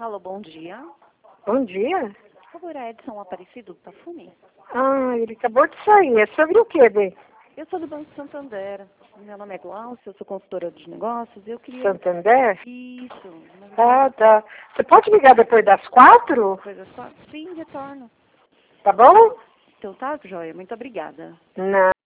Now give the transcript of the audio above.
Alô, bom dia. Bom dia. Por favor, é Edson Aparecido Perfume? Ah, ele acabou de sair. É sobre o quê, Bê? Eu sou do Banco Santander. Meu nome é Glaucia, eu sou consultora de negócios. Eu queria... Santander? Isso. Ah, tá. Você pode ligar depois das 4? Coisa só? Sim, retorno. Tá bom? Então tá, joia. Muito obrigada. Não.